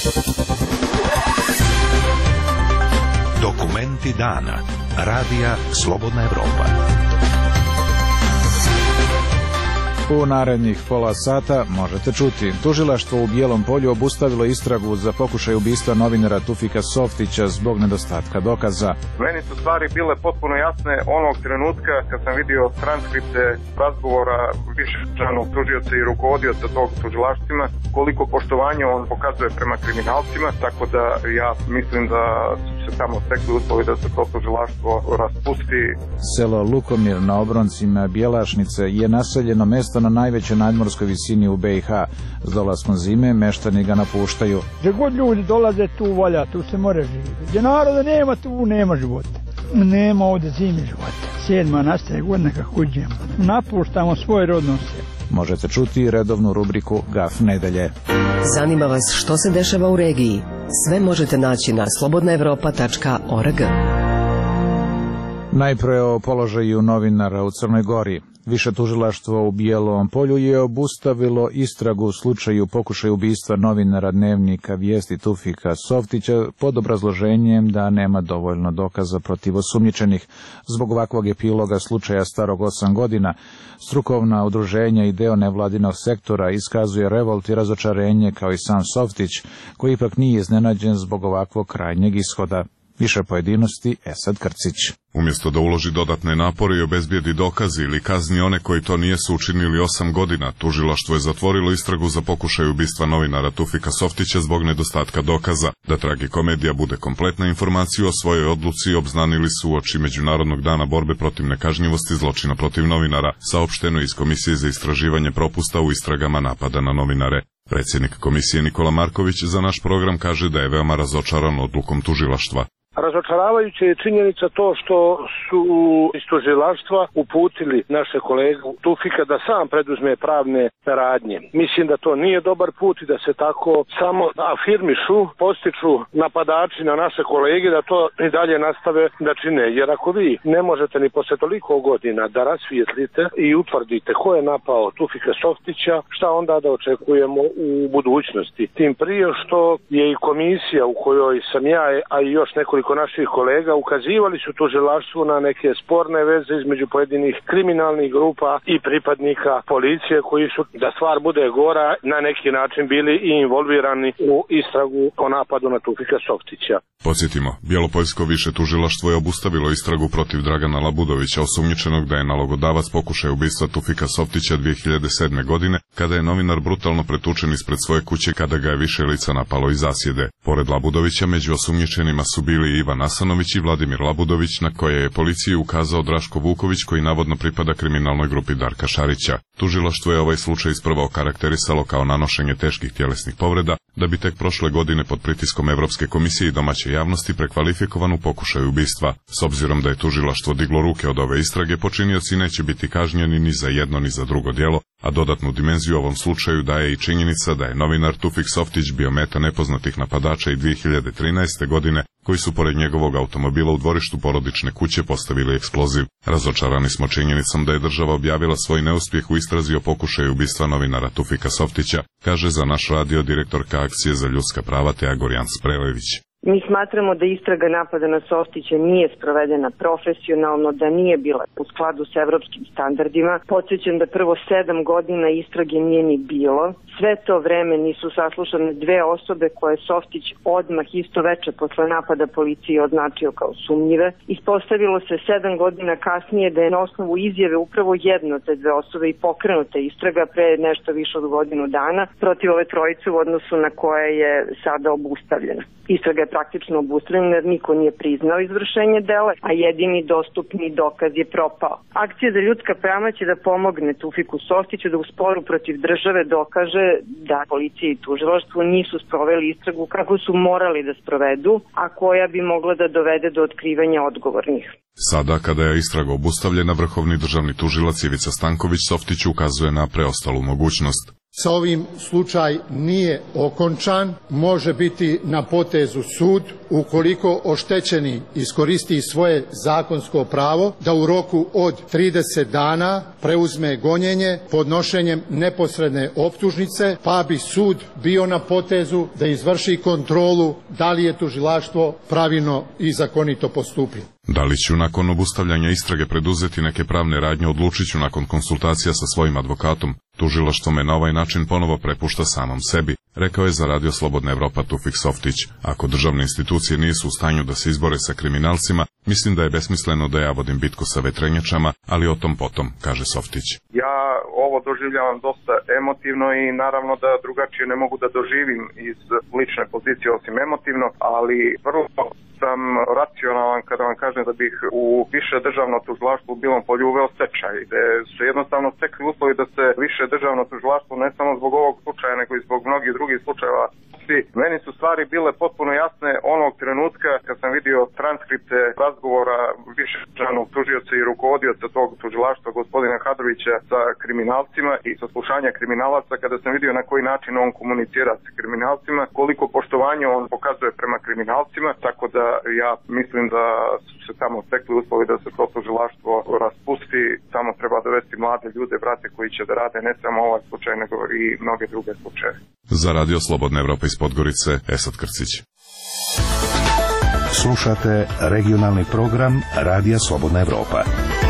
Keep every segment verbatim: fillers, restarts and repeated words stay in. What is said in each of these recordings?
Dokumenti dana. Radija Slobodna Evropa. U narednih pola sata možete čuti. Tužilaštvo u Bijelom Polju obustavilo istragu za pokušaj ubistva novinara Tufika Softića zbog nedostatka dokaza. Meni su stvari bile potpuno jasne onog trenutka kad sam vidio transkripte razgovora višečlanog tužioca i rukovodioca tog tužilaštvima, koliko poštovanja on pokazuje prema kriminalcima, tako da ja mislim da su se tamo stekli uslovi da se to tužilaštvo raspusti. Selo Lukomir na obroncima Bjelašnice je naseljeno mesto na najvećoj nadmorskoj visini u be i ha. S dolaskom zime meštani ga napuštaju. Gdje god ljudi dolaze tu volja, tu se more živjeti. Gdje naroda nema, tu nema života. Nema ovdje zime života. Sedma nastaje godina kako uđemo. Napuštamo svoj rodno selo. Možete čuti redovnu rubriku Gaf nedelje. Zanima vas što se dešava u regiji? Sve možete naći na slobodna evropa tačka org. Najpre o položaju novinara u Crnoj Gori. Više tužilaštvo u Bijelom Polju je obustavilo istragu u slučaju pokušaja ubistva novinara dnevnika Vijesti Tufika Softića pod obrazloženjem da nema dovoljno dokaza protiv osumnjičenih. Zbog ovakvog epiloga slučaja starog osam godina, strukovna udruženja i deo nevladinog sektora iskazuje revolt i razočarenje kao i sam Softić, koji ipak nije iznenađen zbog ovakvog krajnjeg ishoda. Više pojedinosti Esad Krcić. Umjesto da uloži dodatne napore i obezbijedi dokazi ili kazni one koji to nijesu učinili osam godina, tužilaštvo je zatvorilo istragu za pokušaj ubistva novinara Tufika Softića zbog nedostatka dokaza. Da tragikomedija bude kompletna, informaciju o svojoj odluci obznanili su uoči Međunarodnog dana borbe protiv nekažnjivosti zločina protiv novinara, saopšteno iz Komisije za istraživanje propusta u istragama napada na novinare. Predsjednik komisije Nikola Marković za naš program kaže da je veoma razočaran odlukom tužilaštva. Razočaravajuće je činjenica to što su iz tužilaštva uputili naše kolegu Tufika da sam preduzme pravne radnje. Mislim da to nije dobar put i da se tako samo afirmišu, postiču napadači na naše kolege da to i dalje nastave da čine. Jer ako vi ne možete ni posle toliko godina da rasvijetlite i utvrdite ko je napao Tufika Softića, šta onda da očekujemo u budućnosti? Tim prije što je i komisija u kojoj sam ja, a i još nekoliko naših kolega ukazivali su tužilaštvu na neke sporne veze između pojedinih kriminalnih grupa i pripadnika policije koji su, da stvar bude gora, na neki način bili i involvirani u istragu o napadu na Tufika Softića. Podsjetimo, Bjelopoljsko više tužilaštvo je obustavilo istragu protiv Dragana Labudovića, osumnjičenog da je nalogodavac pokušaja ubistva Tufika Softića dvije hiljade sedme. godine, kada je novinar brutalno pretučen ispred svoje kuće kada ga je više lica napalo iz zasjede. Pored Labudovića, među osumnjičenima su bili Ivan Asanović i Vladimir Labudović, na koje je policiji ukazao Draško Vuković, koji navodno pripada kriminalnoj grupi Darka Šarića. Tužilaštvo je ovaj slučaj isprva okarakterisalo kao nanošenje teških tjelesnih povreda, da bi tek prošle godine pod pritiskom Evropske komisije i domaće javnosti prekvalifikovan u pokušaju ubistva. S obzirom da je tužilaštvo diglo ruke od ove istrage, počinioci neće biti kažnjeni ni za jedno ni za drugo djelo, a dodatnu dimenziju ovom slučaju daje i činjenica da je novinar Tufik Softić bio meta nepoznatih napadača i dvije hiljade trinaeste. godine, koji su pored njegovog automobila u dvorištu porodične kuće postavili eksploziv. Razočarani smo činjenicom da je država objavila svoj neuspjeh u istrazi o pokušaju ubistva novinara Tufika Softića, kaže za naš radio direktorka Akcije za ljudska prava Teja Gorjan Sprelević. Mi smatramo da istraga napada na Softića nije sprovedena profesionalno, da nije bila u skladu s evropskim standardima. Podsjećam da prvo sedam godina istrage nije ni bilo. Sve to vreme nisu saslušane dve osobe koje Softić odmah isto veče posle napada policije označio kao sumnjive. Ispostavilo se sedam godina kasnije da je na osnovu izjave upravo jedna od te dve osobe i pokrenuta istraga pre nešto više od godinu dana protiv ove trojice u odnosu na koje je sada obustavljena. Istraga je praktično obustavljena jer niko nije priznao izvršenje dela, a jedini dostupni dokaz je propao. Akcija za ljudska prava će da pomogne Tufiku Softiću da u sporu protiv države dokaže da policija i tužilaštvo nisu sproveli istragu kako su morali da sprovedu, a koja bi mogla da dovede do otkrivanja odgovornih. Sada, kada je istraga obustavljena, vrhovni državni tužilac Ivica Stanković Softiću ukazuje na preostalu mogućnost. Sa ovim slučaj nije okončan, može biti na potezu sud ukoliko oštećeni iskoristi svoje zakonsko pravo da u roku od trideset dana preuzme gonjenje podnošenjem neposredne optužnice, pa bi sud bio na potezu da izvrši kontrolu da li je tužilaštvo pravilno i zakonito postupilo. Da li ću nakon obustavljanja istrage preduzeti neke pravne radnje, odlučit ću nakon konsultacija sa svojim advokatom. Tužilaštvo me na ovaj način ponovo prepušta samom sebi, rekao je za Radio Slobodna Evropa Tufik Softić. Ako državne institucije nisu u stanju da se izbore sa kriminalcima, mislim da je besmisleno da ja vodim bitku sa vetrenjačama, ali o tom potom, kaže Softić. Ja ovo doživljavam dosta emotivno i naravno da drugačije ne mogu da doživim iz lične pozicije osim emotivno, ali vrlo sam racionalan kada vam kažem da bih u više državno tužilaštvo u Bilom Polju uveo stečaj, gde su jednostavno stekli uslovi da se više državno tužilaštvo ne samo zbog ovog slučaja, nego i zbog mnogih drugih slučajeva. Meni su stvari bile potpuno jasne onog trenutka kad sam vidio transkripte razgovora više državnog tužioca i rukovodioca tog tužilaštva gospodina Hadrovića sa kriminalcima i saslušanja kriminalaca, kada sam vidio na koji način on komunicira sa kriminalcima, koliko poštovanja on pokazuje prema kriminalcima, tako da ja mislim da su se tamo stekli uslovi da se to tužilaštvo raspusti. Tamo treba dovesti mlade ljude, brate, koji će da rade ne samo ovaj slučaj, nego i mnoge druge slučaje. Za Radio Slobodna Evropa iz Podgorice, Esad Krcić. Slušate regionalni program Radija Slobodna Evropa.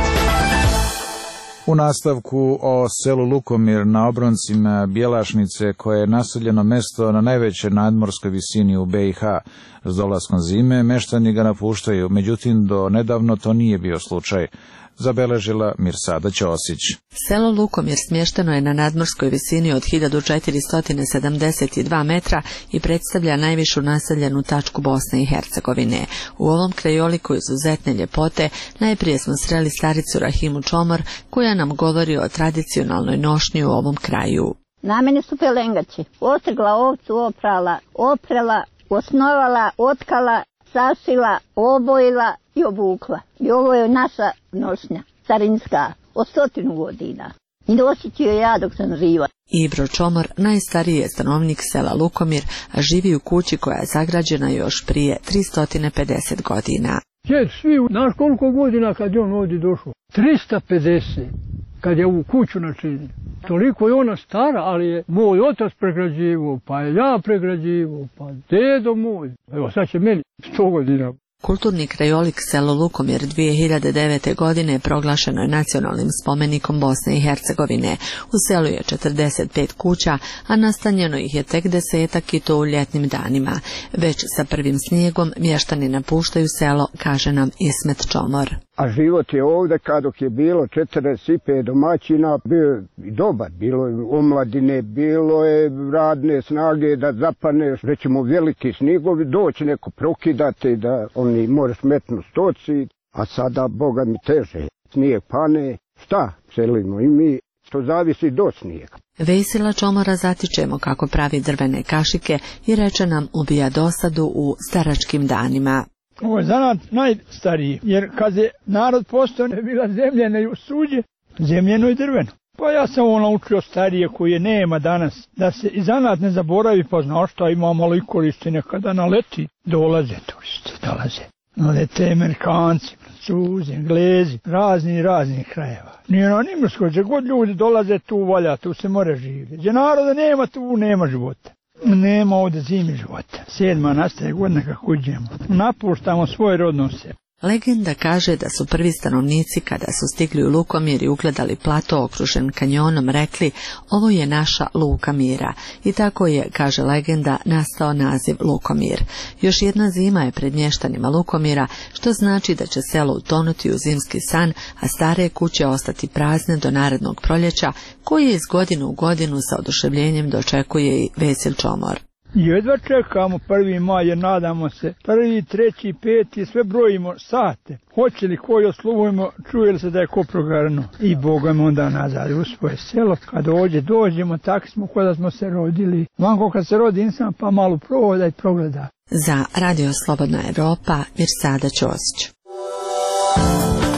U nastavku o selu Lukomir na obroncima Bjelašnice, koje je naseljeno mesto na najvećoj nadmorskoj visini u be i ha. S dolaskom zime meštani ga napuštaju, međutim do nedavno to nije bio slučaj, zabeležila Mirsada Ćosić. Selo Lukomir smješteno je na nadmorskoj visini od hiljadu četiristo sedamdeset dva metra i predstavlja najvišu naseljenu tačku Bosne i Hercegovine. U ovom krajoliku izuzetne ljepote najprije smo sreli staricu Rahimu Čomor, koja nam govori o tradicionalnoj nošnji u ovom kraju. Na meni su pelengači. Ostrgla ovcu, oprala, oprela, osnovala, otkala, sašila, obojila i obukla. I ovo je naša nošnja, carinska, od stotinu godina. I nosit ću je ja dok sam živa. Ibro Čomor najstariji je stanovnik sela Lukomir, a živi u kući koja je sagrađena još prije tristo pedeset godina. Djed, svi, znaš koliko godina kad je on ovdje došao? tristo pedeset, kad je u kuću načinio. Toliko je ona stara, ali je moj otac pregrađivao, pa je ja pregrađivao, pa dedo moj. Evo sad će meni sto godina. Kulturni krajolik selo Lukomir dvije hiljade devete. godine proglašeno je nacionalnim spomenikom Bosne i Hercegovine. U selu je četrdeset pet kuća, a nastanjeno ih je tek desetak i to u ljetnim danima. Već sa prvim snijegom mještani napuštaju selo, kaže nam Ismet Čomor. A život je ovdje, kadok je bilo četrdeset pet domaćina, bio i dobar, bilo je omladine, bilo je radne snage da zapaneš, rećemo veliki snigovi, doći neko prokidate da oni moraš metnu stoci, a sada, Boga mi teže, snijeg pane, šta selimo i mi, to zavisi do snijega. Vesila Čomora zatičemo kako pravi drvene kašike i reče nam ubija dosadu u staračkim danima. Ovo je zanat najstariji, jer kad je narod postao ne bila zemljena i suđe, zemljeno i drveno. Pa ja sam ovo naučio starije koje nema danas, da se i zanat ne zaboravi, pa znaš šta, ima malo i koristine kada naleti, dolaze turisti, dolaze. Nalete Amerikanci, Francuzi, Englezi, razni razni krajeva. Nije na Nimrskoj, gdje god ljudi dolaze tu valja, tu se more živjeti. Gdje naroda nema, tu nema života. Nema ovdje zimi života. Sedma nastaje godina kako uđemo. Napuštamo svoje rodno selo. Legenda kaže da su prvi stanovnici kada su stigli u Lukomir i ugledali plato okružen kanjonom rekli ovo je naša Luka mira. I tako je, kaže legenda, nastao naziv Lukomir. Još jedna zima je pred mještanima Lukomira, što znači da će selo utonuti u zimski san, a stare kuće ostati prazne do narednog proljeća, koje iz godinu u godinu sa oduševljenjem dočekuje i Vesil Čomor. Jedva čekamo prvi maj jer nadamo se prvi, treći, peti, sve brojimo sate. Hoće li koji osluvujemo, čuje li se da je ko progarno. I Bogom onda nazad u svoje selo. Kad dođe, dođemo, tako smo kada smo se rodili. Vanko kad se rodi insan pa malo prohoda i progleda. Za Radio Slobodna Evropa, Mirsada Ćosić.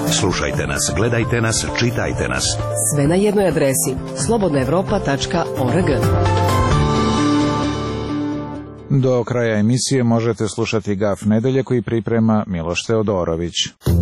Slušajte nas, gledajte nas, čitajte nas. Sve na jednoj adresi slobodna evropa tačka org. Do kraja emisije možete slušati Gaf nedelje koji priprema Miloš Teodorović.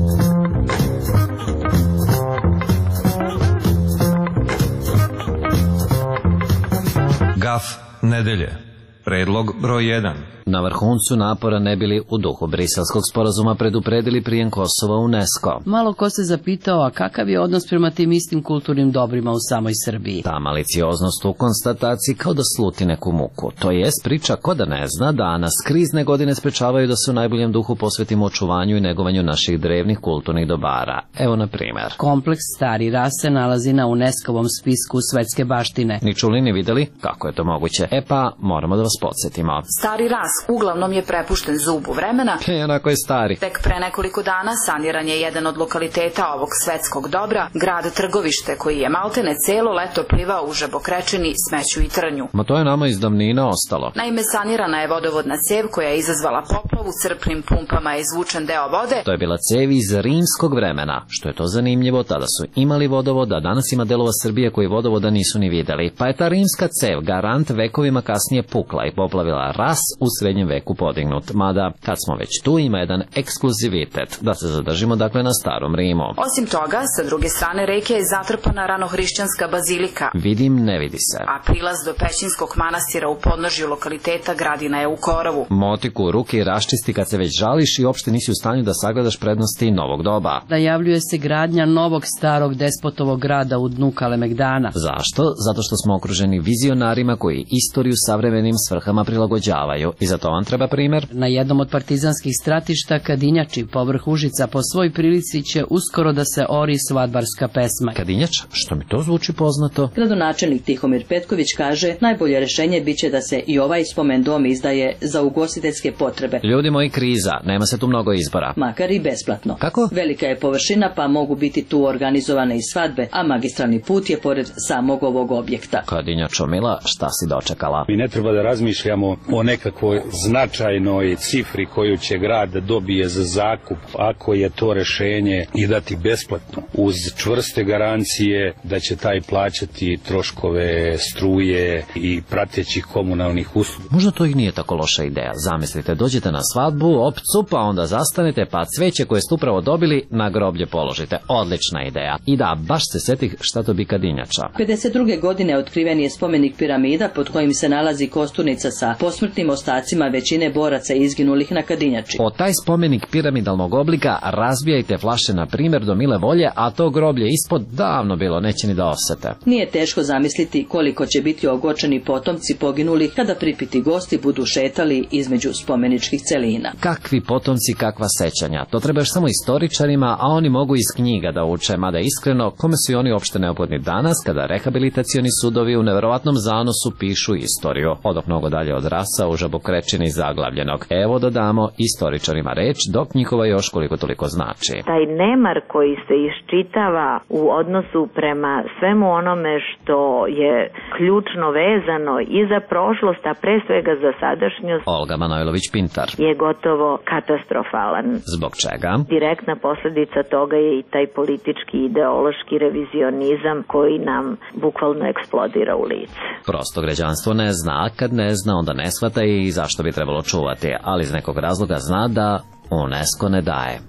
Gaf nedelje. Predlog broj jedan. Na vrhuncu napora ne bili u duhu Briselskog sporazuma predupredili prijem Kosova UNESCO. Malo ko se zapitao, a kakav je odnos prema tim istim kulturnim dobrima u samoj Srbiji? Ta malicioznost u konstataciji kao da sluti neku muku. To jest priča ko da ne zna da nas krizne godine sprečavaju da se u najboljem duhu posvetimo očuvanju i negovanju naših drevnih kulturnih dobara. Evo na primer. Kompleks Stari Ras se nalazi na UNESCO-vom spisku svetske baštine. Ni čuli ni videli kako je to moguće. E pa, moramo da vas podsjetimo. Stari Ras uglavnom je prepušten zubu vremena. E, onako je stari. Tek pre nekoliko dana saniran je jedan od lokaliteta ovog svetskog dobra, grad Trgovište, koji je maltene celo leto plivao u žabokrečini, smeću i trnju. Ma to je nama iz davnina ostalo. Naime, sanirana je vodovodna cev koja je izazvala poplavu, crpnim pumpama je izvučen deo vode. To je bila cev iz rimskog vremena. Što je to zanimljivo, tada su imali vodovod, a danas ima delova Srbije koji vodovoda nisu ni videli. Pa je ta rimska cev garant vekovima kasnije pukla i poplavila Ras u srednjem veku podignut. Mada, kad smo već tu, ima jedan ekskluzivitet, da se zadržimo dakle na starom Rimu. Osim toga, sa druge strane reke je zatrpana ranohrišćanska bazilika. Vidim, ne vidi se. A prilaz do Pećinskog manastira u podnožju lokaliteta Gradina je u korovu. Motiku u ruke i raščisti kad se već žališ i uopšte nisi u stanju da sagledaš prednosti novog doba. Najavljuje se gradnja novog starog despotovog grada u dnu Kalemegdana. Zašto? Zato što smo okruženi vizionarima koji istoriju savremenim svrhama prilagođavaju. I za to vam treba primer? Na jednom od partizanskih stratišta Kadinjači povrh Užica po svoj prilici će uskoro da se ori svadbarska pesma. Kadinjač? Što mi to zvuči poznato? Gradonačelnik Tihomir Petković kaže, najbolje rešenje biće da se i ovaj spomen dom izdaje za ugostiteljske potrebe. Ljudi moji, kriza, nema se tu mnogo izbora. Makar i besplatno. Kako? Velika je površina pa mogu biti tu organizovane i svadbe, a magistralni put je pored samog ovog objekta. Kadinjačo mila, šta si dočekala? Mi ne treba da razmišljamo o nekakvoj značajnoj cifri koju će grad da dobije za zakup, ako je to rešenje i dati besplatno, uz čvrste garancije da će taj plaćati troškove struje i pratećih komunalnih usluga. Možda to i nije tako loša ideja. Zamislite, dođete na svadbu, opcu, pa onda zastanete, pa cveće koje ste upravo dobili na groblje položite. Odlična ideja. I da, baš se setih šta to bi Kadinjača. pedeset druge godine otkriven je spomenik piramida pod kojim se nalazi kosturnica sa posmrtnim ostacima većine boraca izginulih na Kadinjači. O taj spomenik piramidalnog oblika razbijajte flaše na primjer do mile volje, a to groblje ispod davno bilo, neće ni da osete. Nije teško zamisliti koliko će biti ogočeni potomci poginulih kada pripiti gosti budu šetali između spomeničkih celina. Kakvi potomci, kakva sećanja. To treba još samo istoričarima, a oni mogu iz knjiga da uče, mada iskreno, kome su i oni uopšte neophodni danas kada rehabilitacioni sudovi u neverovatnom zanosu pišu istoriju. Odo mnogo dalje od Rasa u žabokrečini zaglavljenog. Evo dodamo istoričarima reč, dok njihova još koliko toliko znači. Taj nemar koji se iščitava u odnosu prema svemu onome što je ključno vezano i za prošlost, a pre svega za sadašnjost, Olga Manojlović-Pintar, je gotovo katastrofalan. Zbog čega? Direktna posledica toga je i taj politički ideološki revizionizam koji nam bukvalno eksplodira u lice. Prosto građanstvo ne zna, a kad ne zna onda ne shvata i zašto bi trebalo čuvati, ali iz nekog razloga zna da UNESCO ne daje.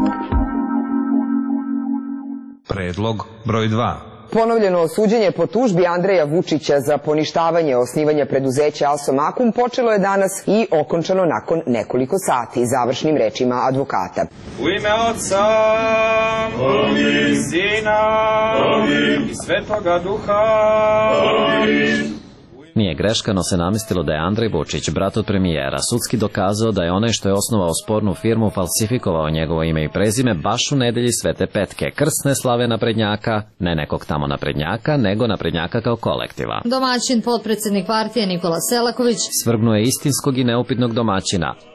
Predlog broj dva. Ponovljeno suđenje po tužbi Andreja Vučića za poništavanje osnivanja preduzeća Alsomakum počelo je danas i okončano nakon nekoliko sati, završnim rečima advokata. U ime Otca i Sina i Svetoga Duha. Amin. Nije greškano se namestilo da je Andrej Vučić, brat od premijera, sudski dokazao da je onaj što je osnovao spornu firmu falsifikovao njegovo ime i prezime baš u nedelji Svete Petke, krsne slave naprednjaka, ne nekog tamo naprednjaka, nego naprednjaka kao kolektiva. Domaćin, potpredsednik partije Nikola Selaković, svrgnuo je istinskog i neupitnog domaćina,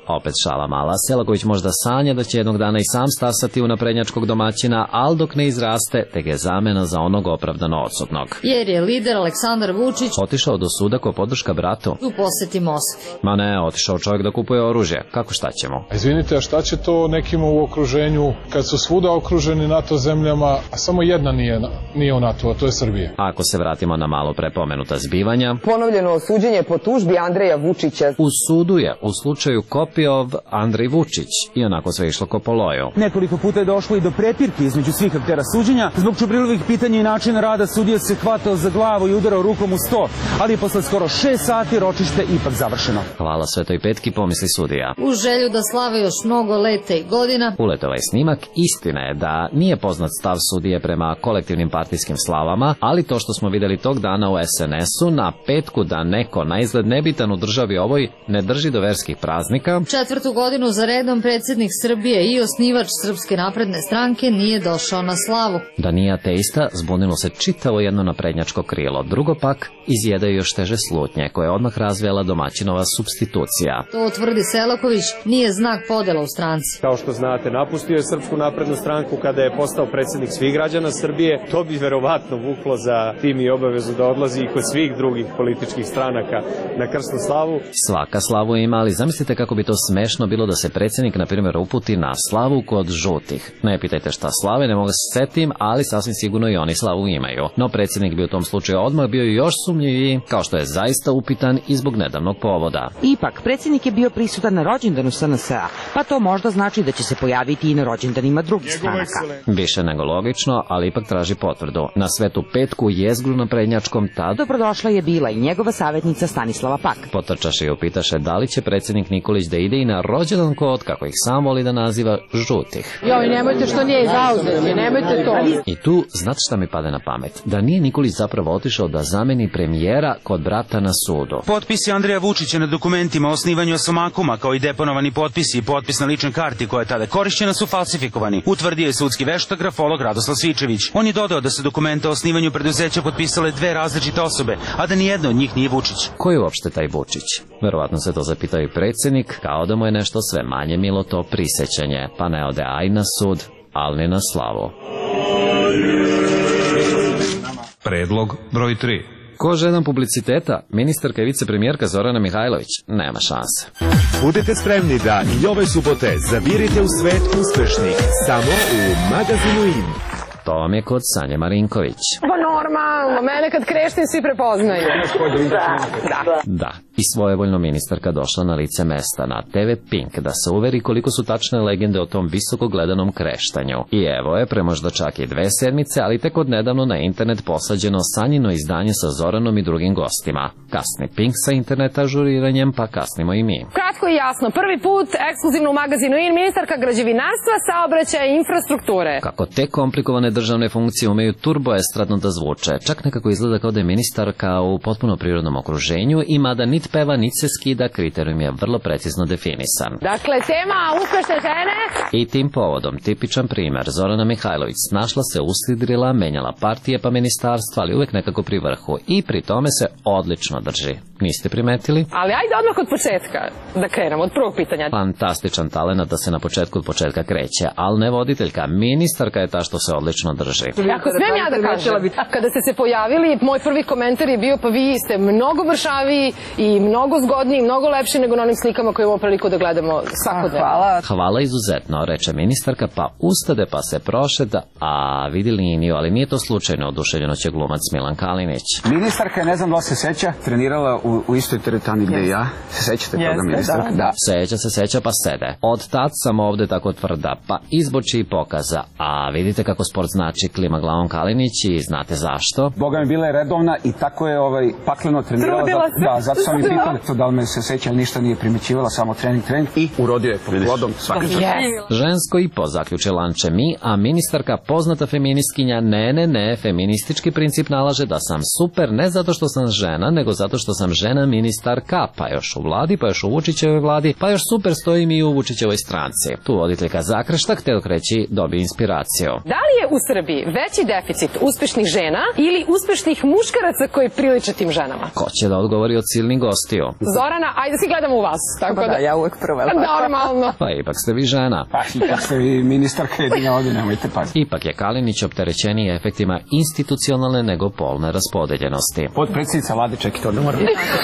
Opet šala mala, Selaković možda sanja da će jednog dana i sam stasati u naprednjačkog domaćina, ali dok ne izraste, te ga je zamena za onog opravdano odsutnog. Jer je lider Aleksandar Vučić otišao do suda ko podrška bratu u poseti Moskvi. Ma ne, otišao čovjek da kupuje oružje. Kako šta ćemo? Izvinite, a šta će to nekima u okruženju kad su svuda okruženi NATO zemljama, a samo jedna nije, nije u NATO, a to je Srbija? Ako se vratimo na malo prepomenuta zbivanja, ponovljeno suđenje po tužbi Andreja Vučića. U sudu je u slučaju Kopijov Andrej Vučić i onako sve išlo ko po loju. Nekoliko puta je došlo i do prepirki između svih aktera suđenja. Zbog čubrilovih pitanja i načina rada sudija se hvatao za glavu i udarao rukom u sto, ali je posle skoro šest sati ročište ipak završeno. Hvala Svetoj Petki, pomisli sudija. U želju da slave još mnogo leta i godina. Uletova je snimak. Istina je da nije poznat stav sudije prema kolektivnim partijskim slavama, ali to što smo videli tog dana u es en esu na petku da neko na izgled nebitan u državi ovoj ne drži do verskih praznika. Četvrtu godinu za redom predsjednik Srbije i osnivač Srpske napredne stranke nije došao na slavu. Da nije ateista, zbunilo se čitavo jedno naprednjačko krilo. Drugo pak, izjedaju još teže slutnje, koje je odmah razvijala domaćinova supstitucija. To tvrdi Selaković, nije znak podela u stranci. Kao što znate, napustio je Srpsku naprednu stranku kada je postao predsjednik svih građana Srbije. To bi verovatno vuklo za tim i obavezu da odlazi i kod svih drugih političkih stranaka na krsnu slavu. Svaka slavu ima, ali zamislite kako bi to smešno bilo da se predsjednik, na primjer, uputi na slavu kod žutih. Ne pitajte šta slave, ne mogu se setim, ali sasvim sigurno i oni slavu imaju. No predsjednik bi u tom slučaju odmah bio još sumnjiviji, kao što je zaista upitan i zbog nedavnog povoda. Ipak, predsjednik je bio prisutan na rođendanu es en es a, pa to možda znači da će se pojaviti i na rođendanima drugih stranaka. Više nego logično, ali ipak traži potvrdu. Na Svetu Petku jezgru na prednjačkom tad dobrodošla je bila i njegova savjetnica Stanislava Pak. Potrčaše i upitaše da li će predsjednik Nikolić da ide i na rođendan kod, kako ih sam voli da naziva, žutih. Joj, nemojte što nije zauzeti, nemojte to. I tu, znate šta mi pade na pamet? Da nije Nikolić zapravo otišao da zameni premijera kod brata na sudu. Potpisi Andreja Vučića na dokumentima o osnivanju Asomakuma, kao i deponovani potpisi i potpis na ličnoj karti koja je tada korišćena, su falsifikovani, utvrdio je sudski veštak grafolog Radoslav Svičević. On je dodao da su dokumente o osnivanju preduzeća potpisale dve različite osobe, a da nijedna od njih nije Vučić. Ko je uopšte taj Vučić? Verovatno se to zapitao i predsjednik, kao da mu je nešto sve manje milo to prisećanje, pa ne ode aj na sud, ali ni na slavu. Predlog broj tri. Ko žedan publiciteta, ministarka i vicepremijerka Zorana Mihajlović, nema šanse. Budite spremni da i ove subote zavirite u svet uspešnih samo u magazinu In. To vam je kod Sanje Marinković. Pa normalno, mene kad kreštim svi prepoznaju. Da, da. Da, i svojevoljno ministarka došla na lice mesta na te ve Pink da se uveri koliko su tačne legende o tom visoko gledanom kreštanju. I evo je, pre možda čak i dve sedmice, ali tek od nedavno na internet posađeno Sanjino izdanje sa Zoranom i drugim gostima. Kasni Pink sa interneta ažuriranjem, pa kasnimo i mi. Kratko i jasno, prvi put ekskluzivno u magazinu In, ministarka građevinarstva, saobraćaja i infrastrukture. Kako te komplikovane državne funkcije umeju turboestradno da zvuče, čak nekako izgleda kao da je ministarka u potpuno prirodnom okruženju i mada nit peva, nit se skida, kriterijum je vrlo precizno definisan. Dakle, tema uspešne žene. I tim povodom, tipičan primer, Zorana Mihajlović snašla se, uslidrila, menjala partije pa ministarstva, ali uvek nekako pri vrhu i pri tome se odlično drži. Niste primetili? Ali ajde odmah od početka da krenemo, od prvog pitanja. Fantastičan talenat da se na početku od početka kreće, ali ne voditeljka, ministarka je ta što se odlično drži. Ako smem ja da kažem, kada ste se pojavili, moj prvi komentar je bio pa vi ste mnogo mršaviji i mnogo zgodniji, mnogo lepši nego na onim slikama koje imamo priliku da gledamo svakodnevno. Hvala. Hvala izuzetno, reče ministarka, pa ustade pa se prošeta, a vidi liniju, ali nije to slučajno, oduševljeno će glumac Milan Kalinić. Ministarka, ne znam da se seća, trenirala u, u istoj teretani gde ja. Se sećate toga, ministarka? Da. da. Seća se, seća pa sede. Od tad sam ovde tako tvrda, pa izboči i pokaza. A vidite kako sport znači, klima glavom Kalinić i znate zašto? Boga mi bila je redovna i tako je ovaj, pakleno trenirala. Zato, da, zato sam i pitao da li me se seća, ali ništa nije primećivala, samo trening, trening i urodio je pod plodom svaki čas. Yes. Žensko i po zaključe lanče mi, a ministarka poznata feministkinja, ne, ne, ne, feministički princip nalaže da sam super ne zato što sam žena, nego zato što sam žena ministarka, pa još u vladi, pa još u Vučićevoj vladi, pa još super stojim i u Vučićevoj stranci. Tu voditeljka zakrešta, hteo kreći, dobi inspiraciju. Da li je u Srbiji veći deficit uspešnih žena ili uspešnih muškaraca koji priliče tim ženama? Ko će da odgovori od silnih gostiju? Zorana, ajde svi gledamo u vas. Tako da, da, ja uvek prva. Normalno. Pa ipak ste vi žena. Pa ipak ste vi ministarka jedina ovdje, nemojte paziti. Ipak je Kalinić opterećeniji efektima institucionalne nego polne raspodeljenosti. Potpredsjednica vlade, čekajte, ovdje moram.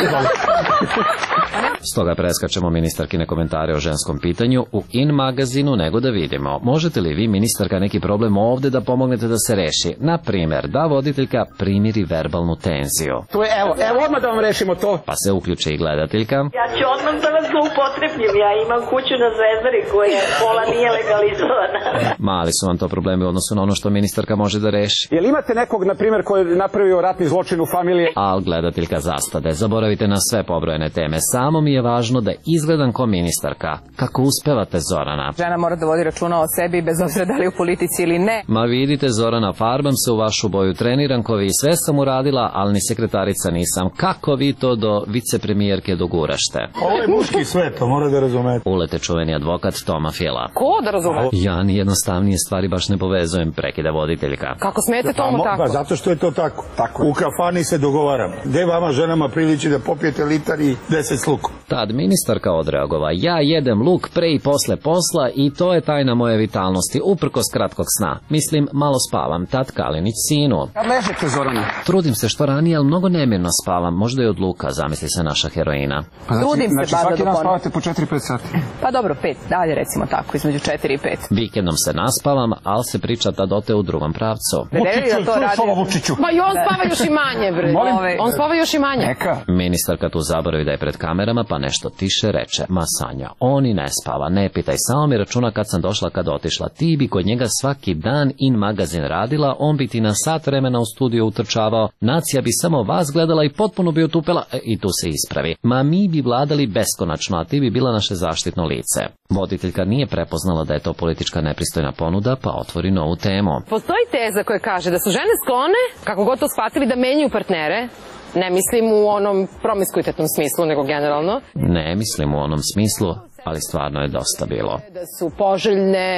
Stoga preskačemo ministarkine komentare o ženskom pitanju u In magazinu nego da vidimo. Možete li vi, ministarka, neki problem ovde da pomognete da se reši? Na primjer, da voditeljka primiri verbalnu tenziju. To je, evo, evo odmah da vam rešimo to. Pa se uključe i gledateljka. Ja ću odmah da vas zloupotrebim. Ja imam kuću na Zvezdari koja pola nije legalizovana. Mali su vam to problemi u odnosu na ono što ministarka može da reši. Jel imate nekog, na primjer, koji je napravio ratni zločin u familiji? Al gledateljka zastade. Zaboravite na sve pobrojene teme. Samo mi je važno da izgledam ko ministarka. Kako uspevate, Zorana? Žena mora da vodi računa o sebi bez obzira da li u politici ili ne. Ma vidite, Zorana, farbam se u vašu boju, treniram ko vi, sve sam uradila, ali ni sekretarica nisam. Kako vi to do vicepremijerke dogurašte? Ovo je muški svet, to mora da razumete. Ulete čuveni advokat Toma Fila. Ko da razume? Ja ni jednostavnije stvari baš ne povezujem, prekida voditeljka. Kako smete tomu tako? Pa zato što je to tako. tako. U kafani se dogovaramo. Gde vama ženama priliči da popijete litar i deset s lukom? Tad ministarka odreagova, ja jedem luk pre i posle posla i to je tajna moje vitalnosti, uprkos kratkog sna. Mislim, malo spavam, tad Kalinić sinu. Kad ležete, Zorana? Trudim se što ranije, ali mnogo nemirno spavam, možda i od luka, zamisli se naša heroina. Pa znači, Trudim se, znači svaki dan spavate po četiri pet sati? Pa dobro, pet, dalje recimo tako, između četiri i pet. Vikendom se naspavam, ali se priča tad ote u drugom pravcu. Vučiću, čuješ ovo Vučiću? Ma i on spava još i manje, bre. On spava još i manje. Neka. Ministarka tu zaboravi da je pred kamerama, pa nešto tiše reče, ma Sanja, on i ne spava, ne pitaj, samo mi računa kad sam došla, kad otišla, ti bi kod njega svaki dan In magazin radila, on bi ti na sat vremena u studiju utrčavao, nacija bi samo vas gledala i potpuno bi otupela, e, i tu se ispravi. Ma mi bi vladali beskonačno, a ti bi bila naše zaštitno lice. Voditeljka nije prepoznala da je to politička nepristojna ponuda, pa otvori novu temu. Postoji teza koja kaže da su žene sklone, kako god to shvatili, da menjaju partnere. Ne mislim u onom promiskuitetnom smislu, nego generalno. Ne mislim u onom smislu, ali stvarno je dosta bilo. Da su poželjne.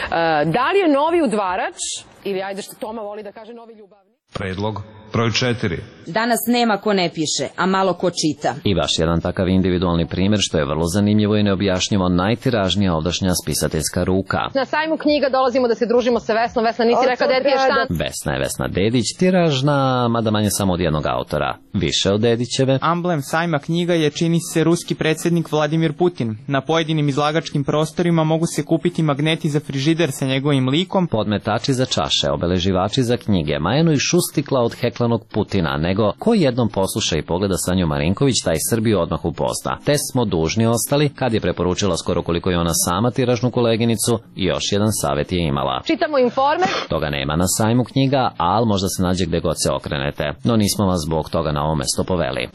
Da li je novi udvarač, ili ajde što Toma voli da kaže novi ljubavnik? Predlog broj četiri. Danas nema ko ne piše, a malo ko čita. I baš jedan takav individualni primjer što je vrlo zanimljivo i neobjašnjivo, najtiražnija ovdašnja spisateljska ruka. Na sajmu knjiga dolazimo da se družimo sa Vesnom. Vesna, nisi rekao da ti je štan? Vesna je Vesna Dedić, tiražna, mada manje samo od jednog autora. Više od Dedićeve. Amblem sajma knjiga je, čini se, ruski predsjednik Vladimir Putin. Na pojedinim izlagačkim prostorima mogu se kupiti magneti za frižider sa njegovim likom, podmetači za čaše, obeleživači za knjige, majeno i šustikla od heklanog Putina, nego ko jednom posluša i pogleda Sanju Marinković, taj Srbiju odmah upozna. Te smo dužni ostali, kad je preporučila skoro koliko je ona sama tiražnu koleginicu, i još jedan savjet je imala. Čitamo Informer. Toga nema na sajmu knjiga, ali možda se nađe gde god se okrenete. No nismo vas zbog toga na ovo mesto poveli.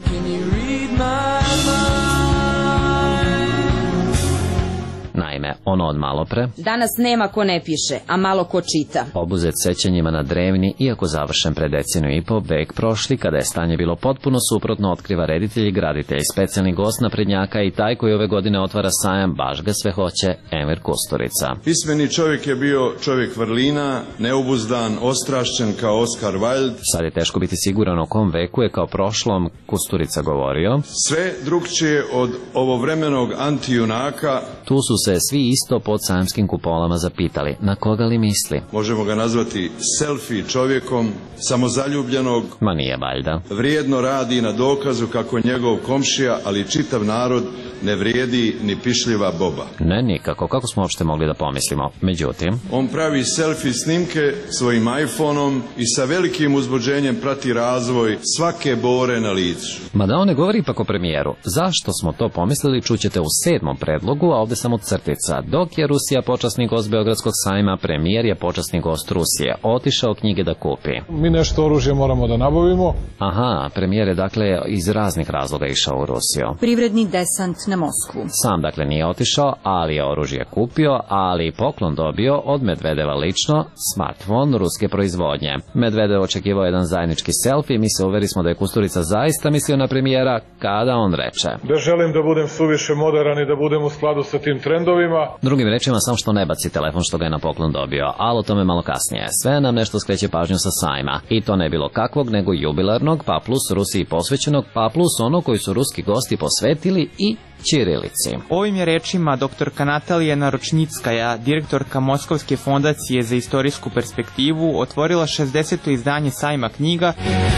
Naime, ono od malo pre. Danas nema ko ne piše, a malo ko čita. Obuzet sećanjima na drevni, iako završen pre deceniju i po, vek prošli, kada je stanje bilo potpuno suprotno, otkriva reditelj i graditelj, specijalni gost naprednjaka i taj koji ove godine otvara sajam, baš ga sve hoće, Emir Kusturica. Pismeni čovjek je bio čovjek vrlina, neobuzdan, ostrašćen kao Oscar Wilde. Sad je teško biti siguran o kom veku je kao prošlom Kusturica govorio. Sve drugčije od ovovremenog antijunaka. Tu su se svi isto pod sajamskim kupolama zapitali, na koga li misli? Možemo ga nazvati selfie čovjekom, samozaljubljenog. Ma nije valjda. Vrijedno radi na dokazu kako njegov komšija, ali čitav narod, ne vrijedi ni pišljiva boba. Ne, nikako, kako smo uopšte mogli da pomislimo. Međutim, on pravi selfie snimke svojim iPhoneom i sa velikim uzbuđenjem prati razvoj svake bore na licu. Mada on ne govori ipak o premijeru. Zašto smo to pomislili, čućete u sedmom predlogu, a ovde samo crtica. Dok je Rusija počasni gost Beogradskog sajma, premijer je počasni gost Rusije. Otišao knjige da kupi. Mi nešto oružje moramo da nabavimo. Aha, premijer je dakle iz raznih razloga išao u Rusiju. Privredni desant na Moskvu. Sam dakle nije otišao, ali je oružje kupio, ali i poklon dobio od Medvedeva lično, smartfon ruske proizvodnje. Medvedev očekivao jedan zajednički selfie, mi se uveri smo da je Kusturica zaista mislio na premijera, kada on reče: da želim da budem suviše moderan i da budem u skladu sa tim trendovima, Sarajeva. Drugim rečima, samo što ne baci telefon što ga je na poklon dobio, ali o tome malo kasnije. Sve nam nešto skreće pažnju sa sajma. I to ne bilo kakvog, nego jubilarnog, pa plus Rusiji posvećenog, pa plus ono koji su ruski gosti posvetili i ćirilici. Ovim je rečima doktorka Natalija Naročnickaja, direktorka Moskovske fondacije za istorijsku perspektivu, otvorila šezdeseto izdanje sajma knjiga.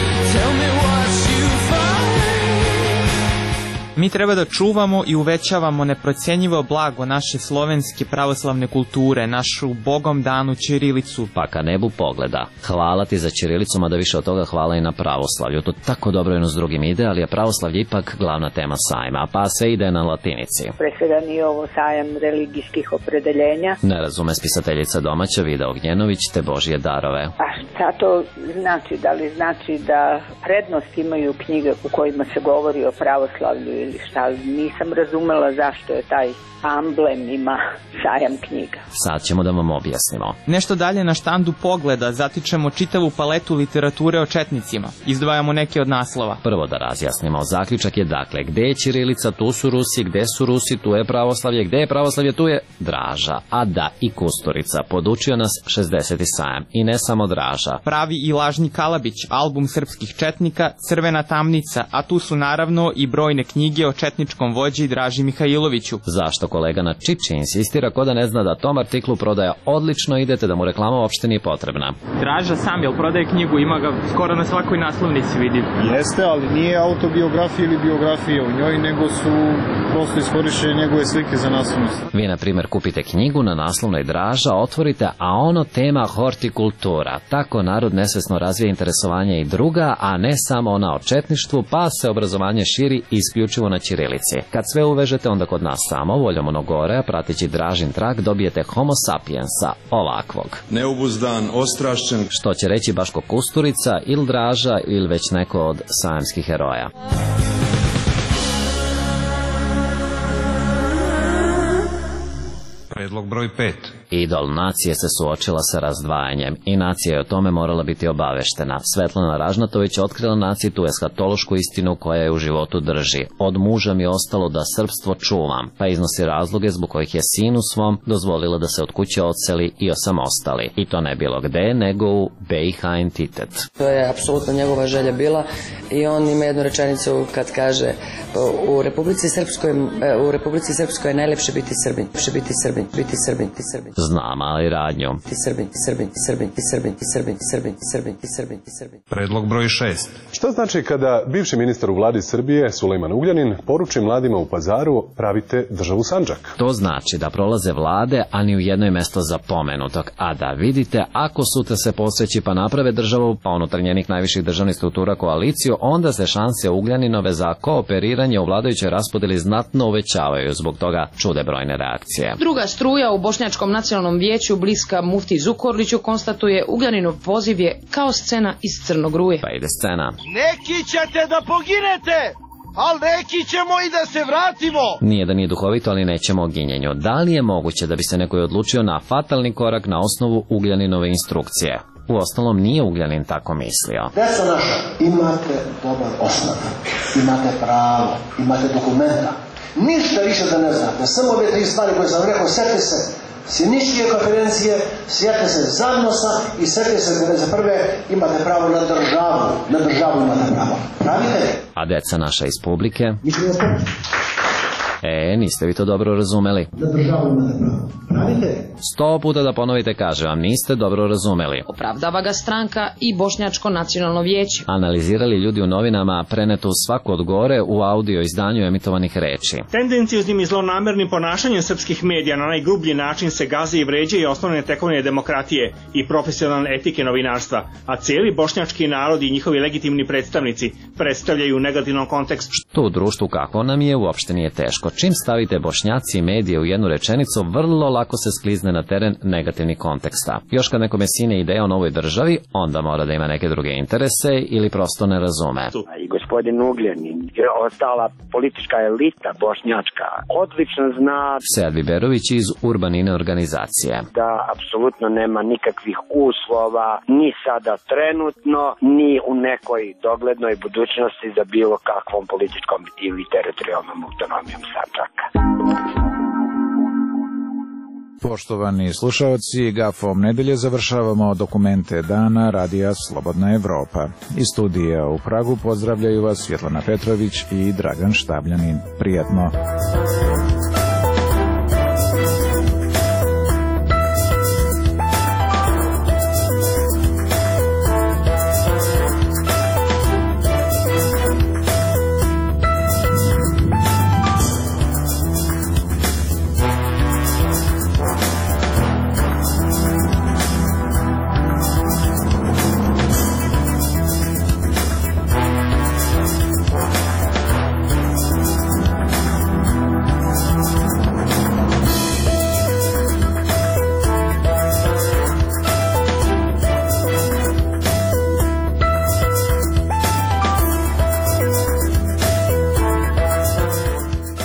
Mi treba da čuvamo i uvećavamo neprocenjivo blago naše slovenske pravoslavne kulture, našu bogom danu ćirilicu. Pa ka nebu pogleda. Hvala ti za ćirilicu, mada više od toga hvala i na pravoslavlju. To tako dobro jedno s drugim ide, ali je pravoslavlje ipak glavna tema sajma, pa sve ide na latinici. Presedan je ovo sajam religijskih opredeljenja. Ne razume spisateljica domaća Vida Ognjenović te Božje darove. A šta to znači? Da li znači da prednost imaju knjige u kojima se govori o pravoslavlju ili šta? Nisam razumela zašto je taj amblem ima sajam knjiga. Sad ćemo da vam objasnimo. Nešto dalje na štandu Pogleda zatičemo čitavu paletu literature o četnicima. Izdvajamo neke od naslova. Prvo da razjasnimo. Zaključak je dakle, gde je ćirilica, tu su Rusi, gde su Rusi, tu je pravoslavlje, gde je pravoslavlje, tu je Draža. A da, i Kusturica. Podučio nas šezdeseti sajam. I ne samo Draža. Pravi i lažni Kalabić, album srpskih četnika, Crvena tamnica, a tu su naravno i brojne knjige o četničkom vođi Draži Mihajloviću. Zašto kolega na Čiči insistira ko da ne zna da tom artiklu prodaja odlično, idete da mu reklama uopšte nije potrebna. Draža sam, jel prodaje knjigu, ima ga skoro na svakoj naslovnici, vidim. Jeste, ali nije autobiografija ili biografija u njoj, nego su prosto iskorišćene njegove slike za naslovnicu. Vi, na primjer, kupite knjigu na naslovnoj Draža, otvorite, a ono tema hortikultura. Tako narod nesvesno razvija interesovanje i druga, a ne samo ona o četništvu, pa se obrazovanje širi isključivo na ćirilici. Kad sve uvežete, onda kod nas samo, voljom ono gore, prateći Dražin trag, dobijete homo sapiensa, ovakvog. Neobuzdan, ostrašćen. Što će reći Baško Kusturica, ili Draža, ili već neko od sajamskih heroja. Predlog broj pet. Idol nacije se suočila sa razdvajanjem i nacija je o tome morala biti obaveštena. Svetlana Ražnatović otkrila naciji tu eskatološku istinu koja je u životu drži. Od muža mi je ostalo da srpstvo čuvam, pa iznosi razloge zbog kojih je sinu svom dozvolila da se od kuće odseli i osamostali. I to ne bilo gde, nego u B i H entitet. To je apsolutno njegova želja bila i on ima jednu rečenicu kad kaže u Republici Srpskoj, u Republici Srpskoj je najlepše biti Srbin, biti Srbin, biti Srbin, biti Srbin. Znam, ali radnju. Ti Srbin, ti Srbin, ti Srbin, ti Srbin, ti Srbin, ti Srbin, ti Srbin, ti Srbin, ti Srbin. Predlog broj šest. Šta znači kada bivši ministar u vladi Srbije, Sulejman Ugljanin, poruči mladima u Pazaru pravite državu Sandžak? To znači da prolaze vlade, a ni u jednoj mesto za pomenutog. A da vidite, ako sutra se posveći pa naprave državu, pa unutar njenih najviših državnih struktura koaliciju, onda se šanse Ugljaninove za kooperiranje u vladajućoj raspodeli znatno uvećavaju, zbog toga čude brojne reakcije. Druga struja u Bošnjačkom nacionalnom vijeću, bliska Mufti Zukorliću, konstatuje Ugljaninov poziv je kao scena iz Crnog ruje. Pa ide scena. Neki ćete da poginete, ali neki ćemo i da se vratimo. Nije da nije duhovito, ali nećemo o ginjenju. Da li je moguće da bi se neko odlučio na fatalni korak na osnovu Ugljaninove instrukcije? U ostalom nije Ugljanin tako mislio. Deca naša, imate dobar osnov, imate pravo, imate dokumenta. Ništa više da ne znate, samo ove tri stvari koje sam rekao, sjetite se sjeničke konferencije, sjetite se Zagnosa i sjetite se devedeset prve imate pravo na državu, na državu imate pravo. Pravite? A deca naša iz publike? E, niste vi to dobro razumeli. Na državu imate pravo. Pravite? Sto puta da ponovite, kaže vam, niste dobro razumeli. Opravdava ga stranka i Bošnjačko nacionalno vijeće. Analizirali ljudi u novinama prenetu svaku od gore u audio izdanju emitovanih reči. Tendencijoznim i zlonamernim ponašanjem srpskih medija na najgrublji način se gazi i vređaju osnovne tekovine demokratije i profesionalne etike novinarstva, a cijeli bošnjački narod i njihovi legitimni predstavnici predstavljaju u negativnom kontekstu. Što u društvu kako nam je uopšte nije teško. Čim stavite Bošnjaci i medije u jednu rečenicu, vrlo lako se sklizne na teren negativnih konteksta. Još kad nekome sine ideja o novoj državi, onda mora da ima neke druge interese ili prosto ne razume. I gospodin Ugljanin, ostala politička elita bošnjačka, odlično zna Sead Biberović iz Urbanine organizacije. Da apsolutno nema nikakvih uslova, ni sada trenutno, ni u nekoj doglednoj budućnosti za bilo kakvom političkom ili teritorijalnom autonomijom Sandžaka. Poštovani slušaoci, gafom nedelje završavamo dokumente dana Radija Slobodna Evropa. Iz studija u Pragu pozdravljaju vas Svjetlana Petrović i Dragan Štabljanin. Prijatno.